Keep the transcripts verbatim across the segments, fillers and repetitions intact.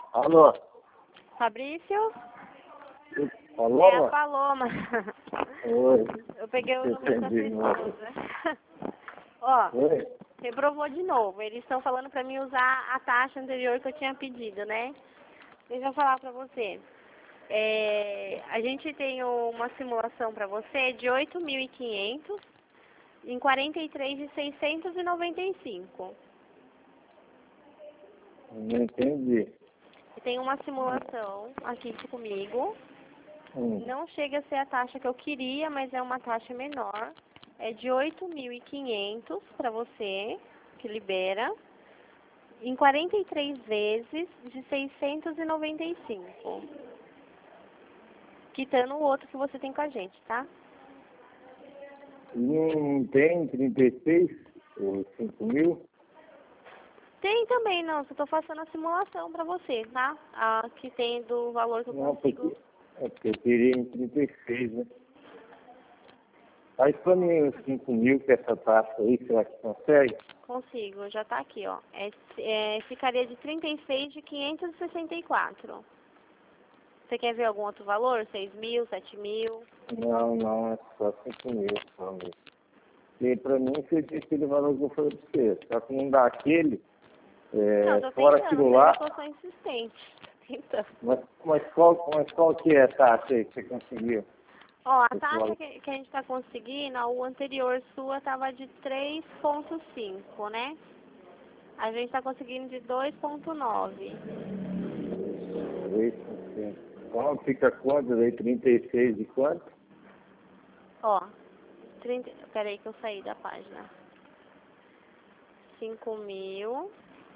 Alô? Fabrício? Alô? É a Paloma. Oi. Eu peguei o número da sua Entendi, moça. esposa. Ó, Oi? reprovou de novo. Eles estão falando pra mim usar a taxa anterior que eu tinha pedido, né? Deixa eu falar pra você. É, a gente tem uma simulação pra você de oito mil e quinhentos em quarenta e três de seiscentos e noventa e cinco. Não entendi. E tem uma simulação aqui comigo. Hum. Não chega a ser a taxa que eu queria, mas é uma taxa menor. É de oito mil e quinhentos para você, que libera, em quarenta e três vezes de seiscentos e noventa e cinco. Quitando o outro que você tem com a gente, tá? Não tem trinta e seis ou cinco mil? Tem também, não. Só tô fazendo a simulação para você, tá? A que tem do valor que eu Não, consigo. porque, é porque eu queria em trinta e seis, né? Faz pra mim os cinco mil que essa taxa aí, será que consegue? Consigo, já tá aqui, ó. É, é, ficaria de trinta e seis de quinhentos e sessenta e quatro. Você quer ver algum outro valor? seis mil, sete mil? Não, não, é só cinco mil só mesmo. E pra mim seria aquele valor que eu falei pra você. Só que não dá aquele, Não, é, tô fora tentando, aquilo você lá. viu que eu sou insistente. Tô tentando. Mas, mas, qual, mas qual que é a taxa aí que você conseguiu? Ó, a Esse taxa valor? que, que a gente tá conseguindo, ó, o anterior sua tava de três ponto cinco, né? A gente tá conseguindo de dois ponto nove. três por cento. Então fica quanto aí? trinta e seis de quanto? Ó, trinta, peraí que eu saí da página. cinco mil.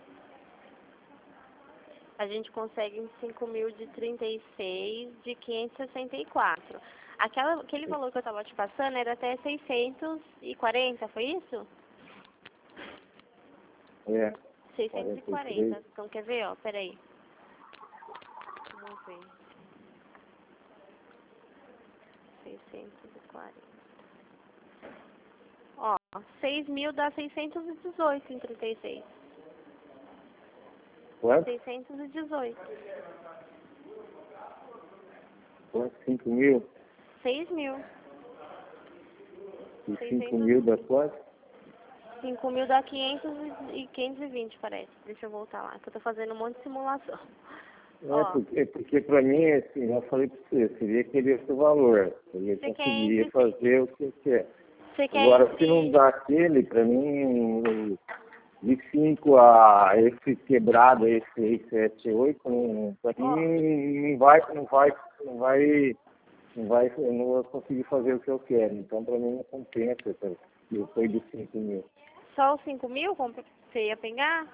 A gente consegue em cinco mil de trinta e seis de quinhentos e sessenta e quatro. Aquela, aquele valor que eu tava te passando era até seiscentos e quarenta, foi isso? É, seiscentos e quarenta e quarenta. três. Então, quer ver, ó, peraí. Vamos ver. seiscentos e quarenta. Ó, seis mil dá seiscentos e dezoito em trinta e seis. Quanto? seiscentos e dezoito. Quanto? cinco mil? seis mil. E cinco seiscentos. mil dá quanto? cinco mil dá quinhentos e quinhentos e vinte, parece. Deixa eu voltar lá, que eu tô fazendo um monte de simulação. É Ó, porque, é porque pra mim, assim, eu falei pra você, seria aquele outro valor. Eu ia você quer conseguir entre... fazer o que quer. Você quer Agora, se entre... não dá aquele, pra mim, de cinco a esse quebrado, esse seis, sete, oito, não- pra Ó, mim não vai, não vai, não vai, não vai, eu não vou conseguir fazer o que eu quero. Então, pra mim, não compensa, cara. Depois de cinco mil. só os cinco mil compra- você ia pegar?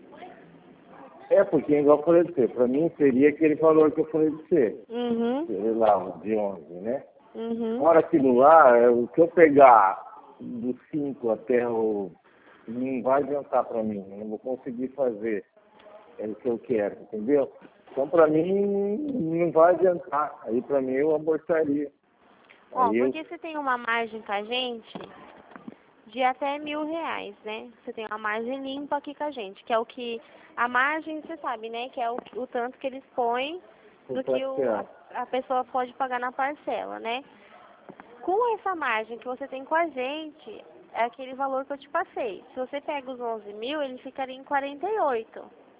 É, porque, igual eu falei pra você, pra mim seria aquele valor que eu falei pra você. Uhum. Sei lá, o de onze, né? Uhum. Fora aquilo lá, é, o que eu pegar do cinco até o... não vai adiantar pra mim, eu não vou conseguir fazer é o que eu quero, entendeu? Então, pra mim, não vai adiantar. Aí, pra mim, eu abortaria. Ó, Aí eu... porque você tem uma margem com a gente de até mil reais, né? Você tem uma margem limpa aqui com a gente, que é o que... A margem, você sabe, né? Que é o, o tanto que eles põem do que o, a, a pessoa pode pagar na parcela, né? Com essa margem que você tem com a gente, é aquele valor que eu te passei. Se você pega os onze mil, ele ficaria em quarenta e oito.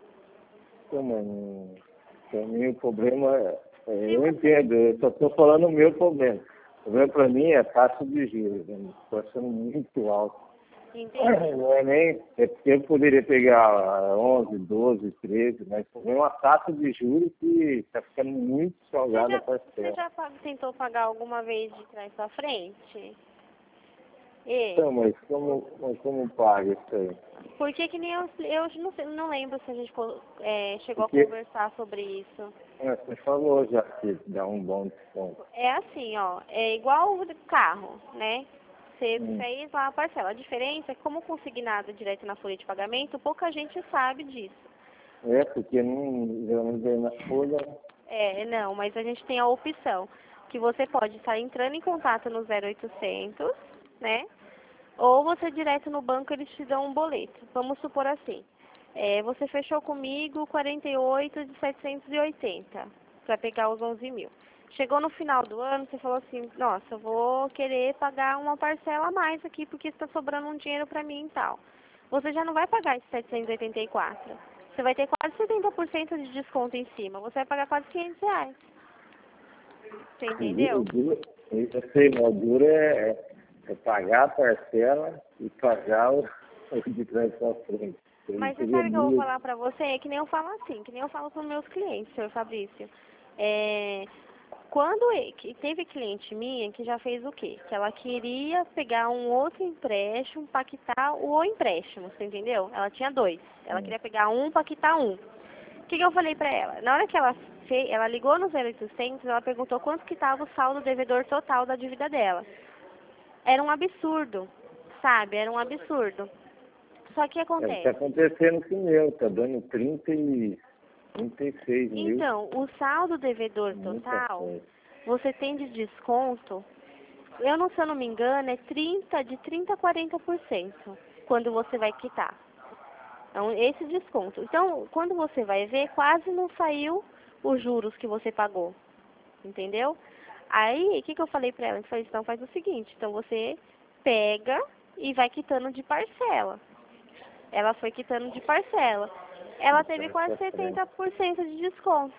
Como, pra mim, o problema é... é, Se eu você... entendo, eu só estou falando o meu problema. O problema pra mim é a taxa de juros, né? Estou achando muito alto. Entendi. Não é nem... É porque eu poderia pegar onze, doze, treze, mas o problema é uma taxa de juros que está ficando muito Você salgada já, a você parcela. já pa- tentou pagar alguma vez de trás pra frente? E, Então, mas como, mas como paga isso aí? por que que nem eu... Eu não, sei, não lembro se a gente co- é, chegou a Porque conversar sobre isso. é, você falou já que dá um bom desconto. É assim, ó, é igual o carro, né? Você Hum. fez lá a parcela. A diferença é que como consignado direto na folha de pagamento, pouca gente sabe disso. É, porque não, geralmente vem na folha. É, não, mas a gente tem a opção que você pode estar entrando em contato no zero oitocentos, né? Ou você direto no banco, eles te dão um boleto. Vamos supor assim, É, você fechou comigo quarenta e oito de setecentos e oitenta para pegar os onze mil. Chegou no final do ano, você falou assim, nossa, eu vou querer pagar uma parcela a mais aqui porque está sobrando um dinheiro para mim e tal. Você já não vai pagar esses setecentos e oitenta e quatro. Você vai ter quase setenta por cento de desconto em cima. Você vai pagar quase quinhentos reais. Você entendeu? O duro, eu sei, mas o duro é, é pagar a parcela e pagar o, o de trás para frente. Mas você sabe o que eu vou falar pra você? É que nem eu falo assim, que nem eu falo pros meus clientes, senhor Fabrício. É, quando e- que teve cliente minha que já fez o quê? Que ela queria pegar um outro empréstimo para quitar o empréstimo, você entendeu? Ela tinha dois. Ela queria pegar um para quitar um. O que, que eu falei pra ela? Na hora que ela fez, ela ligou no zero oitocentos, ela perguntou quanto que estava o saldo devedor total da dívida dela. Era um absurdo, sabe? Era um absurdo. Só que É o que acontece. está acontecendo com o meu, está dando trinta e trinta e seis mil. Então, o saldo devedor Muita total, coisa. você tem de desconto, eu não, se eu não me engano, é trinta, de trinta a quarenta por cento quando você vai quitar. Então, esse desconto. Então, quando você vai ver, quase não saiu os juros que você pagou. Entendeu? Aí, o que, que eu falei pra ela? Eu falei, então faz o seguinte, então você pega e vai quitando de parcela. Ela foi quitando de parcela. Ela teve quase setenta por cento de desconto.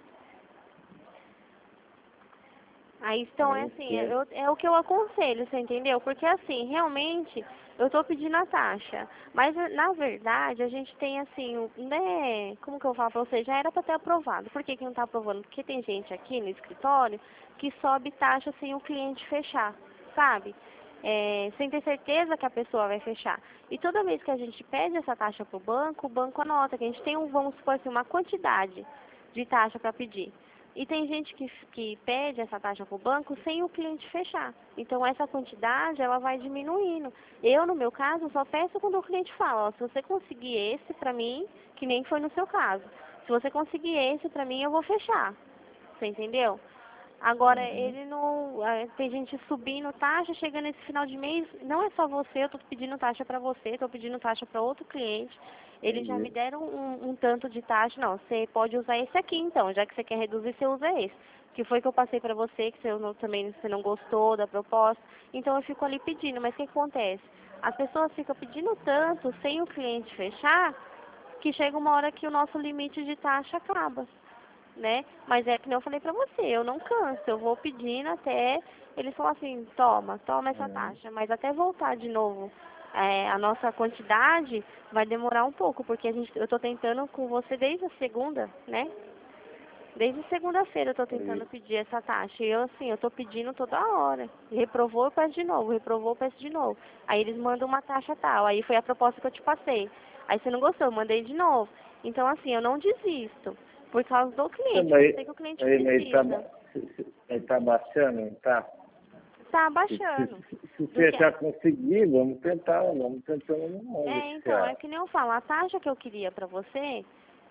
Aí, então, é assim, é, eu- é o que eu aconselho, você entendeu? Porque, assim, realmente, eu estou pedindo a taxa. Mas, na verdade, a gente tem, assim, o- né, como que eu falo pra você? Já era para ter aprovado. Por que que não está aprovando? Porque tem gente aqui no escritório que sobe taxa sem o cliente fechar, sabe? É, sem ter certeza que a pessoa vai fechar. E toda vez que a gente pede essa taxa para o banco, o banco anota que a gente tem, um, vamos supor assim, uma quantidade de taxa para pedir. E tem gente que, que pede essa taxa para o banco sem o cliente fechar. Então, essa quantidade, ela vai diminuindo. Eu, no meu caso, só peço quando o cliente fala, ó, se você conseguir esse para mim, que nem foi no seu caso. Se você conseguir esse para mim, eu vou fechar. Você entendeu? Agora, Uhum. ele não... eh, Tem gente subindo taxa, chega nesse final de mês, não é só você, eu estou pedindo taxa para você, estou pedindo taxa para outro cliente. Eles já me Entendi. deram um, um tanto de taxa. Não, você pode usar esse aqui então, já que você quer reduzir, você usa esse. Que foi que eu passei para você, que você não, também você não gostou da proposta. Então eu fico ali pedindo, mas o que acontece? As pessoas ficam pedindo tanto sem o cliente fechar, que chega uma hora que o nosso limite de taxa acaba, né? Mas é que nem eu falei pra você, eu não canso, eu vou pedindo até eles falam assim, toma, toma essa Uhum. taxa, mas até voltar de novo é, a nossa quantidade vai demorar um pouco, porque a gente, eu tô tentando com você desde a segunda, né? Desde segunda-feira eu tô tentando Isso. pedir essa taxa. E eu, assim, eu tô pedindo toda hora. Reprovou, eu peço de novo. Reprovou, eu peço de novo. Aí eles mandam uma taxa tal. Aí foi a proposta que eu te passei. Aí você não gostou, eu mandei de novo. Então, assim, eu não desisto. Por causa do cliente. Eu Também, sei que o cliente aí, mas ele tá, precisa. ba- se- se- ele tá baixando, não tá? Tá Se, se, baixando. se, se Do você que... já conseguir, vamos tentar, vamos tentando no mundo, É, que você então, é acha? que nem eu falo. A taxa que eu queria pra você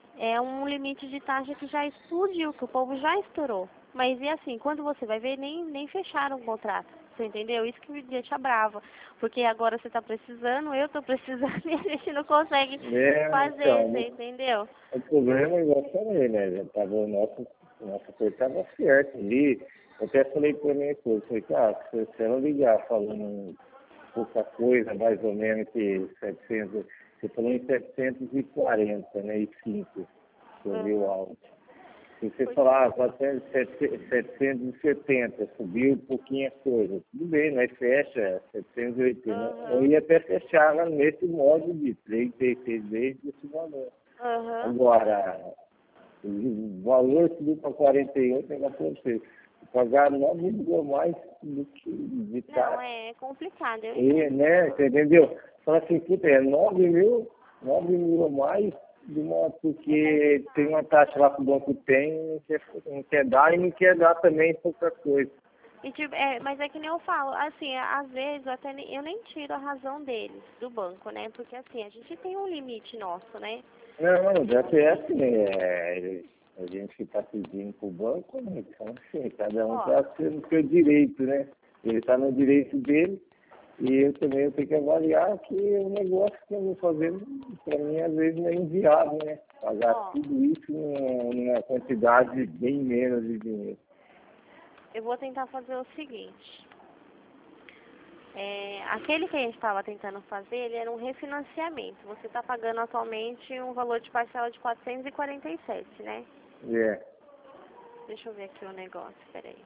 é um limite de taxa que já explodiu, que o povo já estourou. Mas e assim, quando você vai ver, nem, nem fecharam o contrato. Você entendeu? Isso que me deixa brava. Porque agora você está precisando, eu estou precisando e a gente não consegue É, fazer, então, você entendeu? o problema é igual eu falei, né? Já tava, o nosso, nossa coisa estava certo ali. Eu até falei para minha esposa, falei, cara, se, se ela ligar falando pouca coisa, mais ou menos que setecentos, você falou em setecentos e quarenta, né? E cinco, que eu vi o Uhum. áudio. Se você falar, ah, quatrocentos, setecentos e setenta, subiu um pouquinho a coisa, tudo bem, nós fecha setecentos e oitenta. Eu Uhum. ia até fechar lá nesse modo de trinta e seis vezes esse valor. Uhum. Agora, o valor subiu para quarenta e oito, ainda pode ser. Pagar nove mil a mais do que de Não, taxa. é complicado, eu E, entendo. né, você entendeu? Fala assim, puta, é nove mil, nove mil a mais, de uma, porque tem uma taxa lá que o banco tem, não quer, não quer dar e não quer dar também pouca coisa. E, tipo, é, mas é que nem eu falo, assim, às vezes eu, até nem, eu nem tiro a razão deles, do banco, né? Porque assim, a gente tem um limite nosso, né? Não, já que é assim, é, a gente está pedindo para o banco, né? Então, assim, cada um Ó, está no seu direito, né? Ele está no direito dele, E eu também eu tenho que avaliar que o negócio que eu vou fazer, para mim, às vezes não é inviável, né? Pagar Ó, tudo isso numa, numa quantidade bem menos de dinheiro. eu vou tentar fazer o seguinte. É, aquele que a gente estava tentando fazer, ele era um refinanciamento. Você está pagando atualmente um valor de parcela de quatrocentos e quarenta e sete, né? É. Deixa eu ver aqui o negócio, peraí.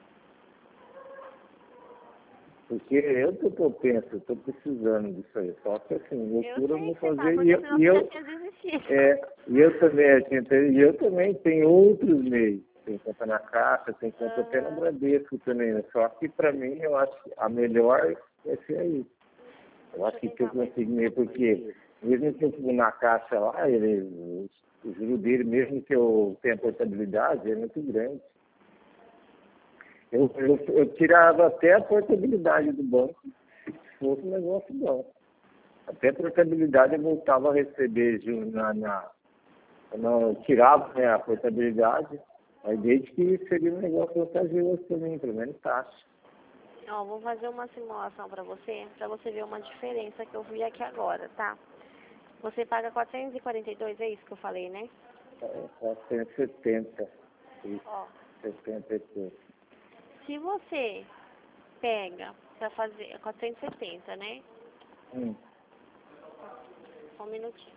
Porque eu que eu penso, eu estou precisando disso aí. Só que assim, Eu loucura eu sei vou que você tá, fazer. E porque eu, senão e você já eu, tinha desistido. é, e eu também, assim, e eu também tenho outros meios. Tem conta na Caixa, tem conta até no Aham. Bradesco também. Né? Só que para mim, eu acho que a melhor é ser aí. Eu Deixa acho eu que, que eu tentar mais. consigo mesmo, porque mesmo que eu for na Caixa lá, ele, o juro dele, mesmo que eu tenha portabilidade, é muito grande. Eu, eu, eu tirava até a portabilidade do banco, se fosse um negócio bom. Até a portabilidade eu voltava a receber ju- na, na, quando eu tirava, né, a portabilidade, mas desde que seria um negócio vantajoso também, pelo menos taxa. Ó, vou fazer uma simulação pra você, pra você ver uma diferença que eu vi aqui agora, tá? Você paga quatrocentos e quarenta e dois, é isso que eu falei, né? É, quatrocentos e setenta, isso, Ó, setenta e pouco. se você pega pra fazer quatrocentos e setenta, né? Hum, Só um minutinho.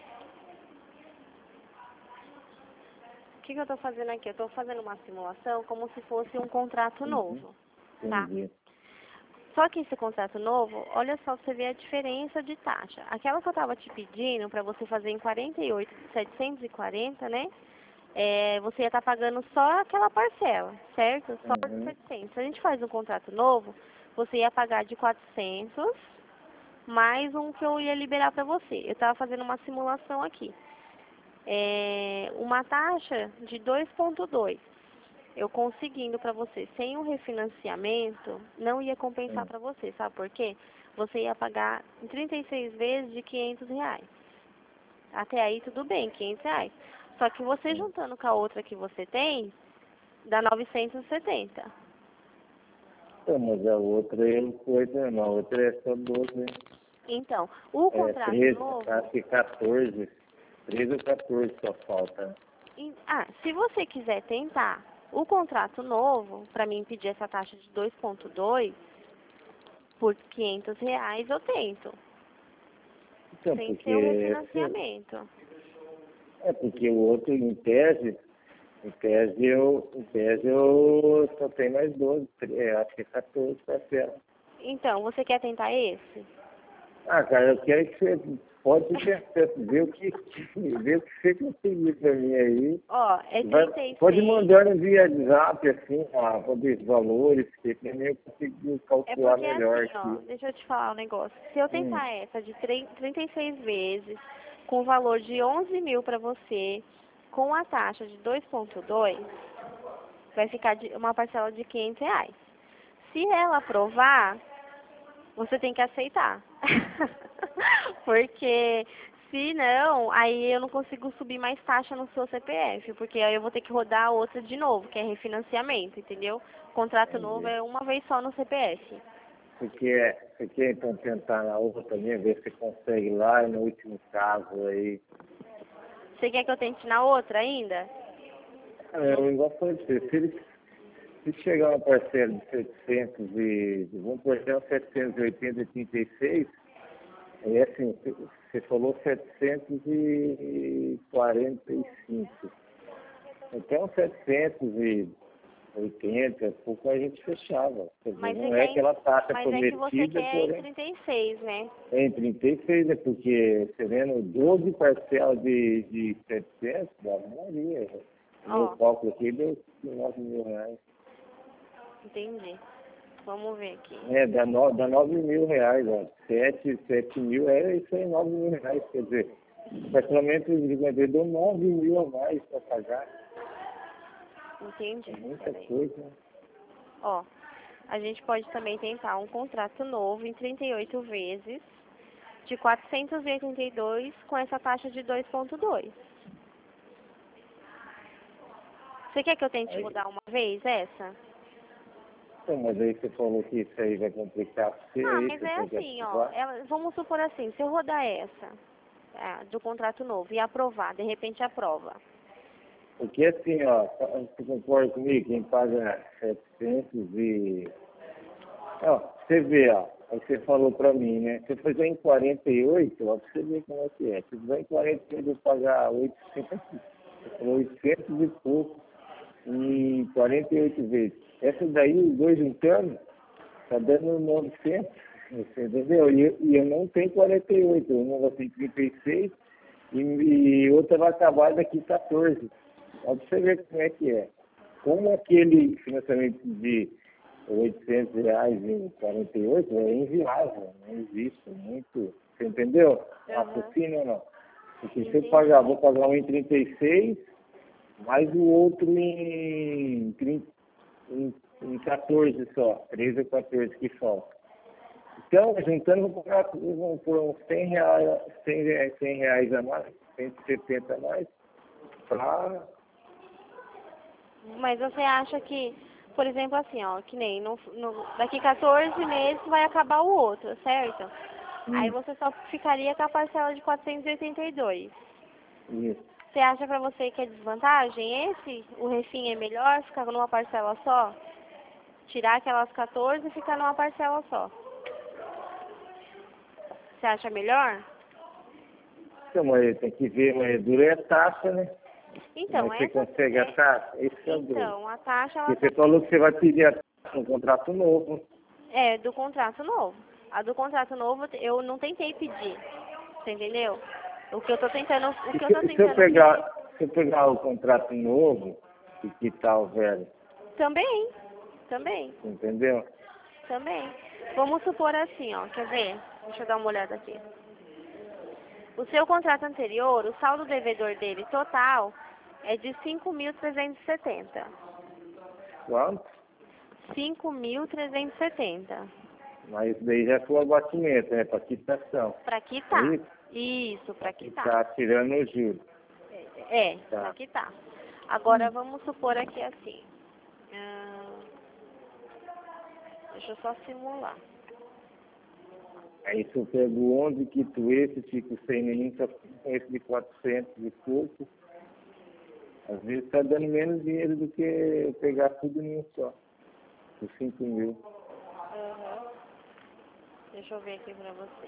O que, que eu tô fazendo aqui? Eu tô fazendo uma simulação como se fosse um contrato uhum, novo, tá? entendi. Só que esse contrato novo, olha só pra você ver a diferença de taxa. Aquela que eu tava te pedindo pra você fazer em quarenta e oito, setecentos e quarenta, né? É, você ia estar pagando só aquela parcela, certo? Só por Uhum, setecentos. Se a gente faz um contrato novo, você ia pagar de quatrocentos mais um que eu ia liberar pra você. Eu tava fazendo uma simulação aqui. É, uma taxa de dois ponto dois. Eu conseguindo para você sem um refinanciamento, não ia compensar hum, para você, sabe por quê? Você ia pagar em trinta e seis vezes de quinhentos reais. Até aí tudo bem, quinhentos reais. Só que você hum. juntando com a outra que você tem, dá novecentos e setenta. Então, mas a outra é uma coisa, não, a outra é só doze, né? Então, o É contrato treze, novo, acho que quatorze, treze ou quatorze só falta. em- ah, se você quiser tentar o contrato novo, para mim pedir essa taxa de dois ponto dois, por quinhentos reais eu tento, Então, sem ser o porque, refinanciamento. é porque o outro, em tese, em tese eu, em tese eu só tenho mais doze, é, acho que é quatorze parcelas. Então, você quer tentar esse? Ah, cara, eu quero que você pode ter, ver o que, ver o que você conseguir pra mim aí. Ó, é Vai, trinta e pode seis. mandar no via WhatsApp, assim, ah, sobre os valores, que pra mim eu consigo É calcular porque melhor assim, ó, aqui. deixa eu te falar um negócio. Se eu Hum, tentar essa de tre- trinta e seis vezes, com o valor de onze mil pra você, com a taxa de dois ponto dois, vai ficar de uma parcela de quinhentos reais. Se ela aprovar, você tem que aceitar. Porque se não, aí eu não consigo subir mais taxa no seu C P F, porque aí eu vou ter que rodar a outra de novo, que é refinanciamento, entendeu? Contrato novo entendi. é uma vez só no C P F. Você quer, você quer então tentar na outra também, ver se consegue lá no último caso aí. Você quer que eu tente na outra ainda? Ah, eu igual falei pra você, se ele se chegar uma parcela de setecentos e, vamos por exemplo, setecentos e oitenta e trinta e seis, aí assim, você falou setecentos e quarenta e cinco. Então setecentos e oitenta, pouco a gente fechava. Quer dizer, Mas você não é quer em, aquela taxa mas é que você prometida, quer em porém trinta e seis, né? é em trinta e seis, é porque você vendo doze parcelas de, de setecentos, dá maioria. O meu Ó, cálculo aqui deu nove mil reais. entendi. Vamos ver aqui. É, dá, no, dá nove mil reais, ó. sete, sete mil é isso aí, nove mil reais. Quer dizer, o parcelamento de vender deu nove mil a mais para pagar. Entendi. É muita Peraí. coisa. Ó, a gente pode também tentar um contrato novo em trinta e oito vezes de quatrocentos e oitenta e dois com essa taxa de dois ponto dois. Você quer que eu tente Aí, mudar uma vez essa? Então, mas aí você falou que isso aí vai complicar pra você. Ah, aí mas você é tem que assim, ó. ativar. Ela, vamos supor assim, se eu rodar essa, é, do contrato novo, e aprovar, de repente aprova. Porque assim, ó, você concorda comigo, quem paga setecentos e... Ó, você vê, ó, aí você falou pra mim, né? Se eu fizer em quarenta e oito, ó, pra você ver como é que é. Se eu fizer em quarenta e oito, eu vou pagar oitocentos, você falou oitocentos e pouco em quarenta e oito vezes. Essa daí, os dois juntando, tá dando novecentos, você entendeu? E eu, e eu não tenho quarenta e oito, uma vai ter trinta e seis e, e outra vai acabar daqui quatorze. Ó, pra você ver como é que é. Como aquele financiamento de oitocentos reais em quarenta e oito é inviável, não existe muito. Você entendeu? Uhum. Raciocínio ou não? Porque se eu Entendi. pagar, vou pagar um em trinta e seis, mais o outro em, trinta, em, em quatorze só, treze ou quatorze que falta. Então, juntando, vou pagar, vou pôr uns cem reais, cem, reais- cem reais a mais, cento e setenta a mais, para... Mas você acha que, por exemplo, assim, ó, que nem no, no, daqui quatorze meses vai acabar o outro, certo? Aí Hum, você só ficaria com a parcela de quatrocentos e oitenta e dois. isso. Você acha pra você que é desvantagem esse? O refim é melhor ficar numa parcela só? Tirar aquelas quatorze e ficar numa parcela só? Você acha melhor? Então, mas tem que ver, mas dura é a taxa, né? Então, Mas você essa consegue a é, taxa? Esse é o duro. então, a taxa ela Porque tá, você falou que você vai pedir a taxa no contrato novo. é do contrato novo. A do contrato novo eu não tentei pedir. Você entendeu? O que eu tô tentando, o E que eu tô se, se eu tentando pedir pegar, se eu pegar o contrato novo e quitar o velho, também, também, entendeu? também. Vamos supor assim, ó, quer ver? Deixa eu dar uma olhada aqui. O seu contrato anterior, o saldo devedor dele total é de cinco mil trezentos e setenta. Quanto? cinco mil trezentos e setenta. Mas daí já foi o abatimento, né? Para quitação. Para É quitar. isso? Isso, para Que quitar. tá tirando o juro. É, Tá. para quitar. Agora vamos supor aqui assim. Ah, deixa eu só simular. Aí se eu pego onze, quito esse, fico sem nenhum, só fico com esse de quatrocentos e pouco. Às vezes está dando menos dinheiro do que eu pegar tudo em um só. Por cinco mil. Uhum. Deixa eu ver aqui pra você.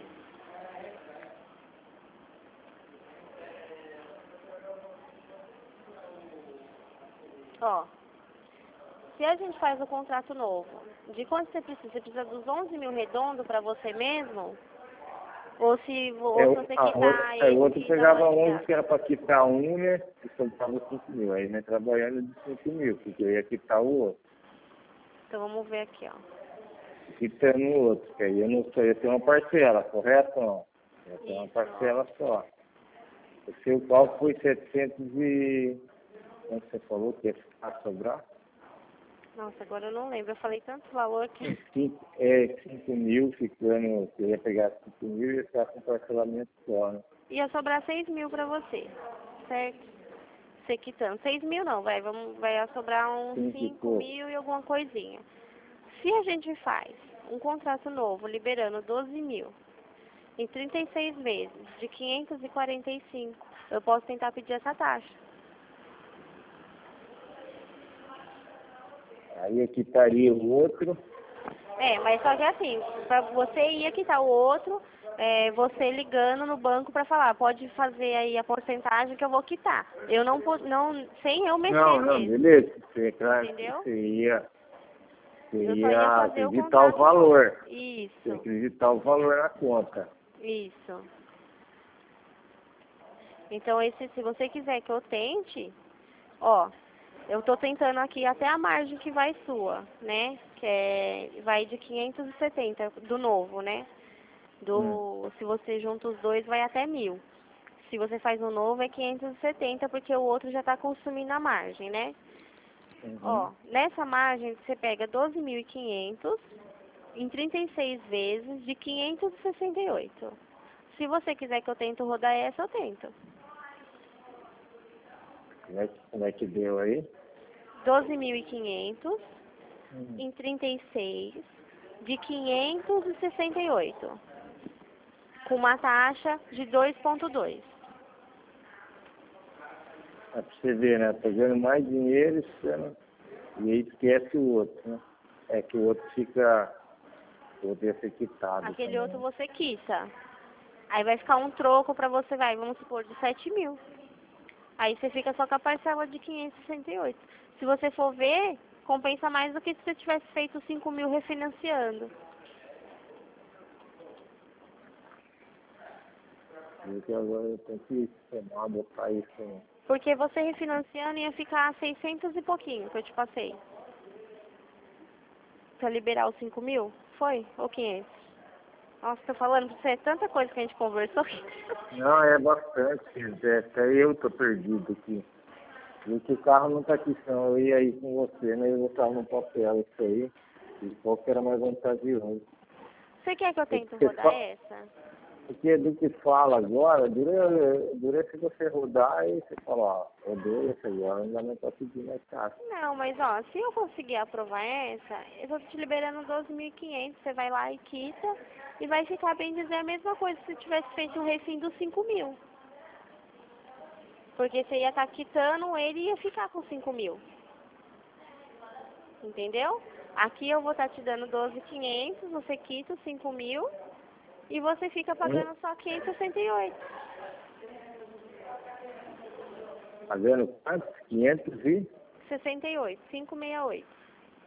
Ó, se a gente faz o contrato novo, de quanto você precisa? Você precisa dos onze mil redondo pra você mesmo? Ou se, ou É, se o- você a outra, quitar a outra esse da pegava onze, Maringá? que era para quitar um, né? E soltava cinco mil. Aí né, trabalhando de cinco mil, porque eu ia quitar o outro. Então vamos ver aqui, ó. Quitando o outro, que aí eu não sei, eu tenho uma parcela, correto ou não? Eu tenho uma Isso, ó. parcela só. O seu qual foi setecentos e... Como você falou que ia ficar sobrar? Nossa, agora eu não lembro. Eu falei tanto valor que... Cinco, é, cinco mil ficando, eu ia pegar cinco mil e ia ficar com parcelamento só, né? Ia sobrar seis mil pra você, certo? Você quitando. Seis mil não, vai, vamos, vai sobrar uns Cinco e cinco pouco. mil e alguma coisinha. Se a gente faz um contrato novo liberando doze mil em trinta e seis vezes de quinhentos e quarenta e cinco, eu posso tentar pedir essa taxa. Aí eu quitaria o outro. É, mas só que assim, para você ir quitar o outro, é, você ligando no banco para falar, pode fazer aí a porcentagem que eu vou quitar. Eu não, po- não sem eu mexer Não, não, mesmo, beleza. Você, claro, entendeu? você ia, você Eu só ia ia fazer o acreditar o contrato novo. valor. Você Isso, acreditar o valor na conta. isso. Então, esse, se você quiser que eu tente, ó, eu tô tentando aqui até a margem que vai sua, né? Que é, vai de quinhentos e setenta do novo, né? Hum. Do, se você junta os dois, vai até mil. Se você faz um novo, é quinhentos e setenta, porque o outro já está consumindo a margem, né? Uhum. Ó, nessa margem, você pega doze mil e quinhentos em trinta e seis vezes de quinhentos e sessenta e oito. Se você quiser que eu tente rodar essa, eu tento. Como é, que- como é que deu aí? doze mil e quinhentos Hum. em trinta e seis de quinhentos e sessenta e oito, com uma taxa de dois ponto dois. É pra você ver, né? Pegando mais dinheiro esquecendo, e aí esquece o outro, né? É que o outro fica, o outro ia ser quitado. Aquele também. outro você quita. Aí vai ficar um troco pra você, vai, vamos supor, de sete mil. Aí você fica só com a parcela de quinhentos e sessenta e oito. Se você for ver, compensa mais do que se você tivesse feito cinco mil refinanciando. Porque agora eu tenho que somar, botar isso. Porque você refinanciando ia ficar seiscentos e pouquinho que eu te passei. Pra liberar os cinco mil? Foi? Ou quinhentos? Nossa, tô falando pra você, é tanta coisa que a gente conversou. Não, é bastante, é, até eu tô perdido aqui. E que o carro não tá aqui, senão eu ia aí com você, né? Eu botava no papel isso aí, e qual que era mais vantajoso. Você quer que eu tente Porque, rodar fa- essa? porque do que fala agora, dura, dura se você rodar e você fala, ó, rodou esse agora, ainda não tá pedindo mais caro. Não, mas ó, se eu conseguir aprovar essa, eu tô te liberando doze mil e quinhentos, você vai lá e quita, e vai ficar bem dizer a mesma coisa se você tivesse feito um refim dos cinco mil. Porque você ia estar quitando ele e ia ficar com cinco mil. Entendeu? Aqui eu vou estar te dando doze mil e quinhentos, você quita os cinco mil e você fica Hum, pagando só quinhentos e sessenta e oito. Pagando quanto? quinhentos e? sessenta e oito, quinhentos e sessenta e oito.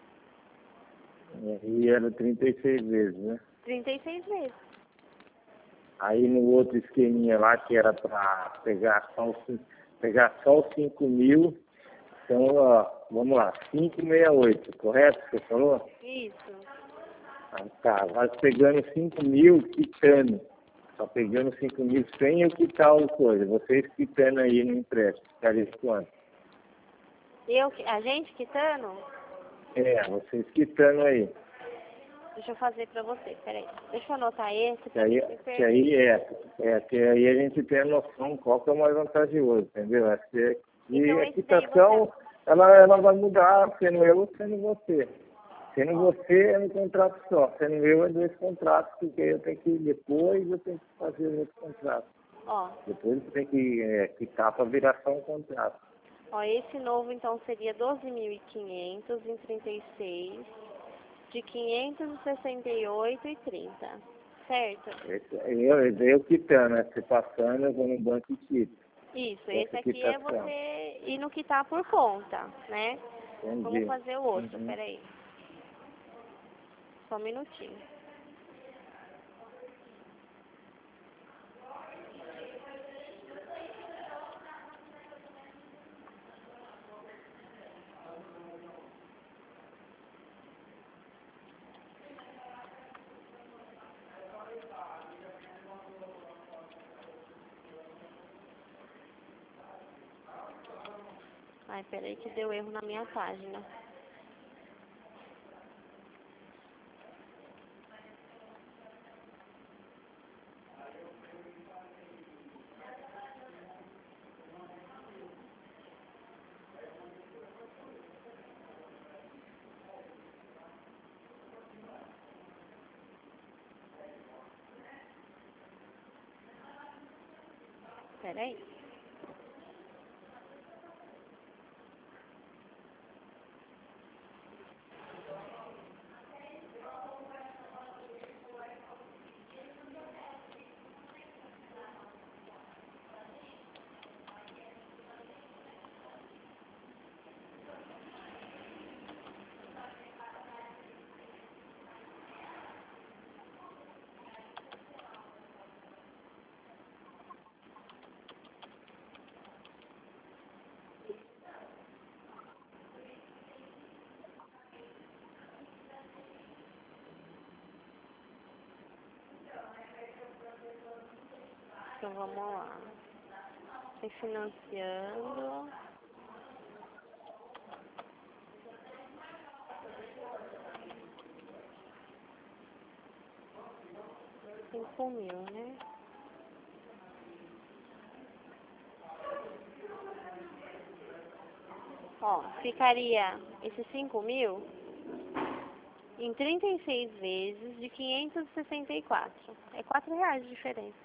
E era trinta e seis vezes, né? trinta e seis vezes. Aí no outro esqueminha lá, que era para pegar só os, cin- pegar só os cinco mil, então, ó, vamos lá, quinhentos e sessenta e oito, correto? Você falou? Isso. Ah, tá, vai pegando cinco mil, quitando. Só pegando cinco mil sem eu quitar o coisa. Vocês quitando aí no empréstimo, ficaria quanto? Eu, a gente quitando? É, vocês quitando aí. Deixa eu fazer pra você, peraí. Deixa eu anotar esse Que pra aí, mim não que perder. aí é, é, que aí a gente tem a noção qual que é o mais vantajoso, entendeu? Acho que e Então a esse daí quitação, você... ela, ela vai mudar, sendo eu ou sendo você. Sendo você é um contrato só, sendo eu é dois contratos, porque eu tenho que, depois eu tenho que fazer outro contrato. Ó, Depois eu tenho que é, quitar para virar só um contrato. ó, esse novo então seria doze mil e quinhentos em trinta e seis, de quinhentos e sessenta e oito e trinta, certo? Esse, eu, eu quitando, né? Você passando, eu vou no banco e quito. Isso, esse Essa aqui é quitação. você ir no quitar por conta, né? Vamos Entendi. fazer o outro, Uhum. peraí. Só um minutinho. Ai, peraí que deu erro na minha página. Peraí. Então vamos lá. Refinanciando. Cinco mil, né? Ó, ficaria esses cinco mil em trinta e seis vezes de quinhentos e sessenta e quatro. É quatro reais de diferença.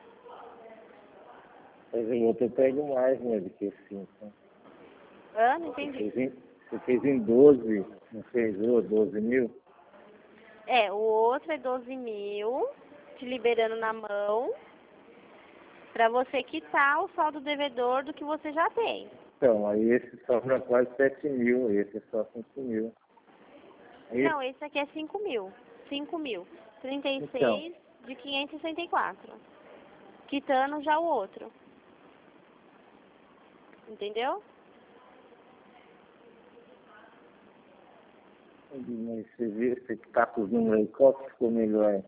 Mas em outro eu pego mais, né, do que cinco. Ah, não Você entendi. fez em, você fez em doze, não fez ô, doze mil? É, o outro é doze mil, te liberando na mão, pra você quitar o saldo devedor do que você já tem. Então, aí esse sobra quase sete mil, esse é só cinco mil. Aí, Não, esse aqui é cinco mil. cinco mil. trinta e então, seis de quinhentos e sessenta e quatro. Quitando já o outro. Entendeu? mas você vê, você que tá com os números aí, qual que ficou melhor?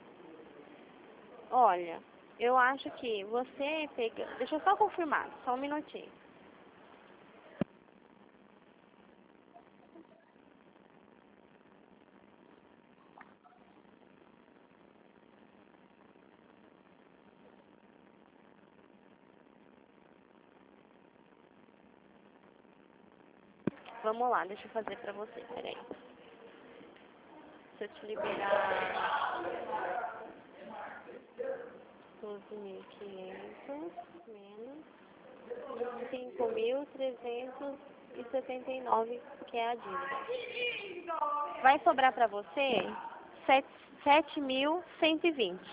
Olha, eu acho que você pega... Deixa eu só confirmar, só um minutinho. Vamos lá, deixa eu fazer pra você, peraí. Se eu te liberar doze mil e quinhentos menos cinco mil trezentos e setenta e nove, que é a dívida. Vai sobrar pra você sete mil cento e vinte.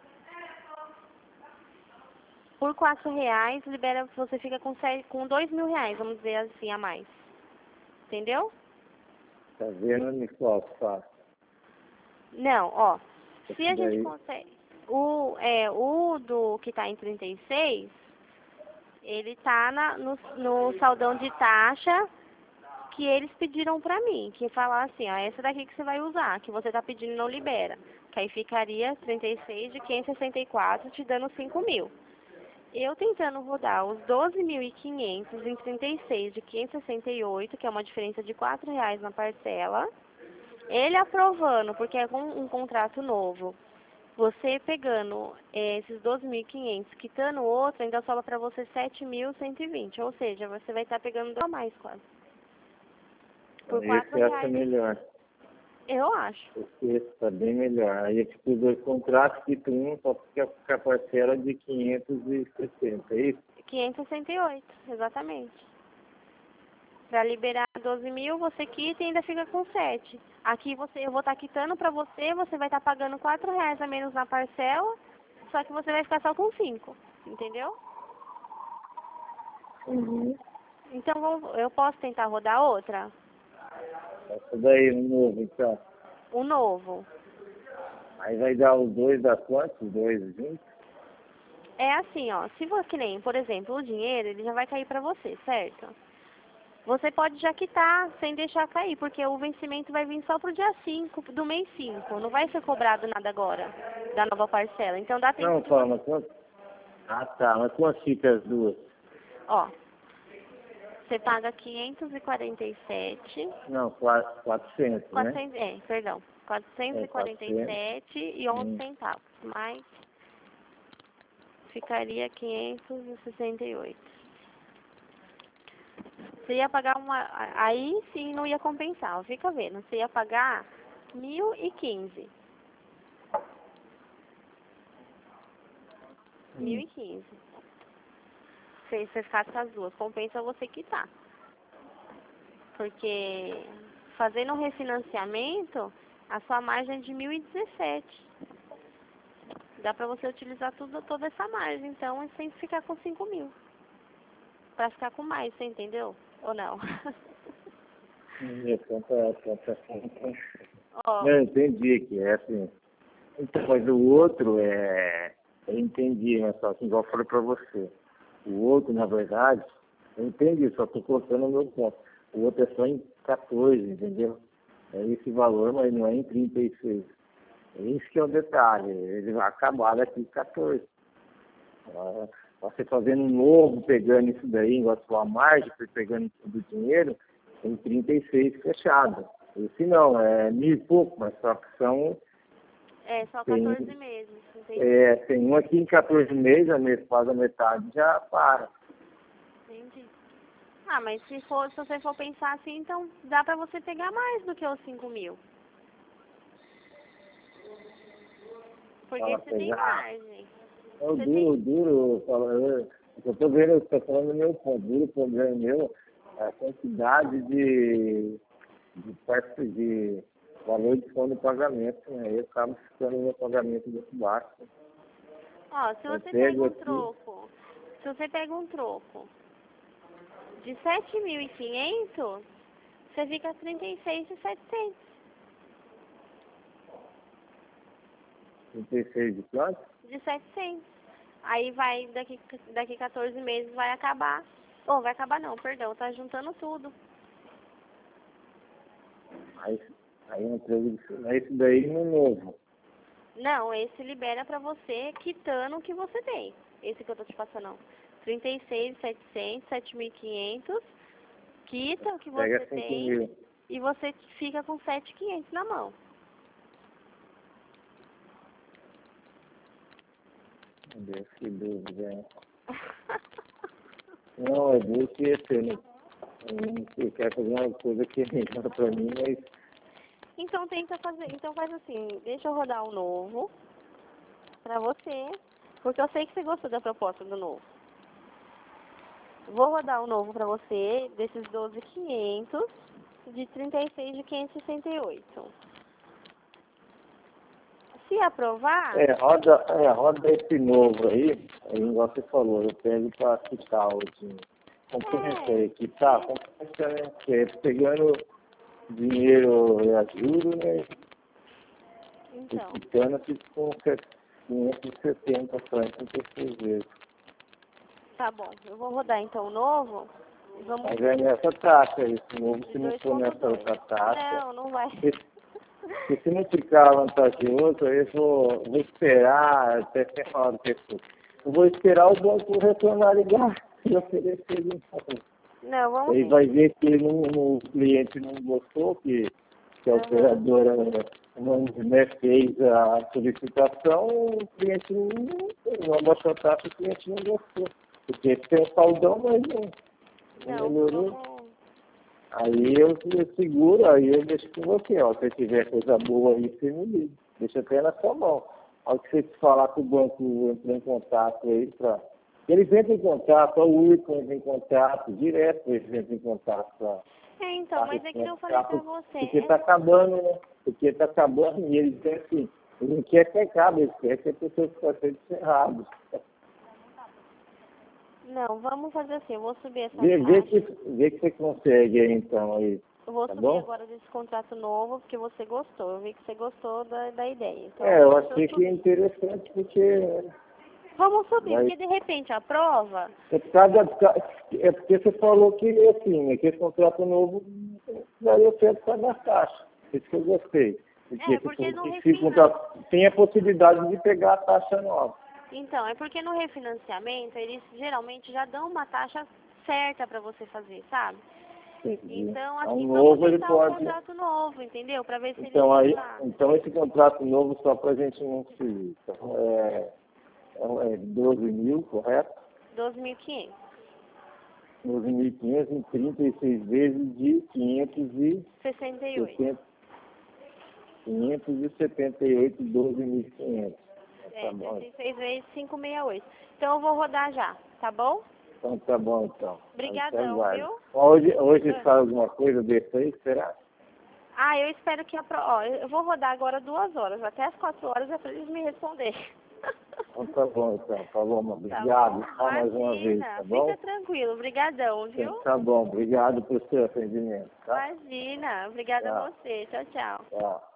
Por quatro reais, libera, você fica com, sete, com dois mil reais, vamos dizer assim, a mais. Entendeu? Tá vendo, Nicole, que fácil? Não, ó. Se Esse a gente daí, consegue... O, é, o do que tá em trinta e seis, ele tá na, no, no saldão de taxa que eles pediram pra mim. Que falar assim, ó, essa daqui que você vai usar, que você tá pedindo não libera. Que aí ficaria trinta e seis de quinhentos e sessenta e quatro, te dando cinco mil. Eu tentando rodar os doze mil e quinhentos em trinta e seis de quinhentos e sessenta e oito, que é uma diferença de quatro reais na parcela. Ele aprovando, porque é um, um contrato novo. Você pegando eh, esses doze mil e quinhentos, quitando o outro, ainda sobra para você sete mil cento e vinte. Ou seja, você vai estar pegando dois a mais quase. Por quatro esse eu acho reais. melhor. Eu acho. Esse tá bem melhor. Aí eu fico os dois contratos, quito um, só fica com a parcela de quinhentos e sessenta, é isso? quinhentos e sessenta e oito, exatamente. Para liberar doze mil, você quita e ainda fica com sete. Aqui você, eu vou estar quitando para você, você vai estar pagando quatro reais a menos na parcela, só que você vai ficar só com cinco, entendeu? Uhum. Então vamos- eu posso tentar rodar outra? Essa daí, um novo, então. O novo. Aí vai dar os dois, dá quanto? Os dois juntos? É assim, ó, se você, que nem, por exemplo, o dinheiro, ele já vai cair para você, certo? Você pode já quitar sem deixar cair, porque o vencimento vai vir só pro dia cinco do mês cinco. Não vai ser cobrado nada agora, da nova parcela. Então dá tempo Não, de fala, você... mas quanto? Ah, tá, mas quanto fica as duas? Ó, você paga quinhentos e quarenta e sete... Não, quatro- quatrocentos, né? quatrocentos, é, perdão. quatrocentos É, e quarenta e quatrocentos. sete e onze Hum. centavos. Mais ficaria quinhentos e sessenta e oito. Você ia pagar uma... Aí sim não ia compensar, fica vendo. Você ia pagar mil e quinze. Mil e quinze. Se você ficar com as duas, compensa você quitar. Porque fazendo um refinanciamento, a sua margem é de mil e dezessete. Dá pra você utilizar tudo, toda essa margem, então, sem ficar com cinco mil. Pra ficar com mais, você entendeu? Ou não? Minha conta, conta, conta. Ó, Não, eu entendi que é assim. Então, mas o outro é. Eu entendi, mas só que igual eu falei pra você. O outro, na verdade, eu entendi, só estou colocando o meu ponto. O outro é só em quatorze, entendeu? É esse valor, mas não é em trinta e seis. É isso que é o detalhe. Ele vai acabar daqui em quatorze. Ah, você fazendo um novo, pegando isso daí, igual a sua margem, foi pegando todo o dinheiro, tem trinta e seis fechado. Esse não, é mil e pouco, mas só que são. é só Tem, quatorze meses, entendi. é, tem um aqui em quatorze meses, a mês faz a metade já para. Entendi. Ah, mas se, for, se você for pensar assim, então dá pra você pegar mais do que os cinco mil. Porque Fala você tem pegar. margem. É o Você duro, tem... duro, fala, eu, eu tô vendo, eu tô falando do meu ponto, duro problema meu, é a quantidade de, de parte de valor de fundo de pagamento, né? Aí eu acabo ficando meu pagamento muito baixo. Ó, se Eu você pega pego um aqui, troco, se você pega um troco de sete mil e quinhentos, você fica trinta e seis mil e setecentos. trinta e seis de quanto? De setecentos. Aí vai, daqui, daqui quatorze meses vai acabar. Ou vai acabar não, perdão, tá juntando tudo. Aí, aí um emprego, esse daí no novo. Não, esse libera pra você quitando o que você tem. Esse que eu tô te passando, não. trinta e seis mil e setecentos, sete mil e quinhentos, quita o que Pega você cinco tem mil. e você fica com sete mil e quinhentos na mão. Meu Deus, que dúvida, hein? Não, é duro que esse, né? Eu quero fazer uma coisa que é melhor pra mim, mas Então tenta fazer, então faz assim, deixa eu rodar o novo pra você, porque eu sei que você gostou da proposta do novo. Vou rodar o novo pra você, desses doze mil e quinhentos, de trinta e seis mil quinhentos e sessenta e oito. Se aprovar, é, roda, é, roda esse novo aí, aí igual você falou, eu pego pra quitar o dinheiro. Compensa é, aí, quitar, compensa, né? Porque pegando dinheiro a juro, né? E então, quitando, fica com quinhentos e setenta só em trinta e seis vezes. tá bom. Eu vou rodar então o novo e vamos Mas é nessa taxa, esse novo, de se não dois for ponto nessa dois. outra taxa, Não, não vai. se, se se não ficar vantajoso, eu vou, vou esperar até ser hora que for. Eu vou esperar o banco retornar ligar e oferecer de novo. Não, vamos Aí sim. vai ver que não, não, o cliente não gostou, que, que a Uhum. operadora não, né, fez a solicitação, o cliente não, não abaixou a taxa, o cliente não gostou. Porque tem o saldão, mas não, não Não, melhorou. vamos... Aí eu, eu seguro, aí eu deixo com você, ó. Se tiver coisa boa aí, você me liga. Deixa até na sua mão. Ao que você falar com o banco, entrar em contato aí pra... Eles entram em contato, a U I C entra em contato, direto eles entram em contato pra, É, então, pra mas é que eu falei pra porque você. tá acabando, né? Porque tá acabando e eles querem assim, eles não querem que acabe, eles querem que a pessoa fique encerrada. Não, vamos fazer assim, eu vou subir essa Vê, vê, taxa. que, vê que você consegue aí, então, aí. Eu vou Tá subir bom? agora desse contrato novo, porque você gostou. Eu vi que você gostou da, da ideia. Então, É, eu deixa eu achei que é subir. interessante porque Vamos subir, vai, porque de repente a prova... é, por causa, é porque você falou que assim, né, que esse contrato novo daria certo para dar taxa. Isso que eu gostei. Porque É, você porque falou no que esse refinan... contrato tem a possibilidade de pegar a taxa nova. Então, é porque no refinanciamento, eles geralmente já dão uma taxa certa pra você fazer, sabe? Entendi. Então, Então, assim, vamos novo ele tentar o pode. contrato novo, entendeu? Pra ver se eles Então, vão aí, dar então esse contrato novo só para a gente não se. Então, é, é doze mil, correto? doze mil e quinhentos. doze mil e quinhentos em trinta e seis vezes de quinhentos e sessenta e oito. setenta quinhentos e setenta e oito, doze mil e quinhentos. É, Tá bom. trinta e seis vezes quinhentos e sessenta e oito. Então eu vou rodar já, tá bom? Então tá bom então. Obrigadão, Então, viu? hoje, hoje Ah. sai alguma coisa desse aí, será? Ah, eu espero que a pro... Ó, eu vou rodar agora duas horas. Até as quatro horas é pra eles me responderem. Então tá bom então, tá bom, Tá obrigado. bom? Só mais uma vez, Imagina. tá bom? Fica tranquilo. Obrigadão, Então, viu? tá bom, obrigado pelo seu atendimento, tá? Imagina. Obrigada a Tchau, você. Tchau, tchau. tchau.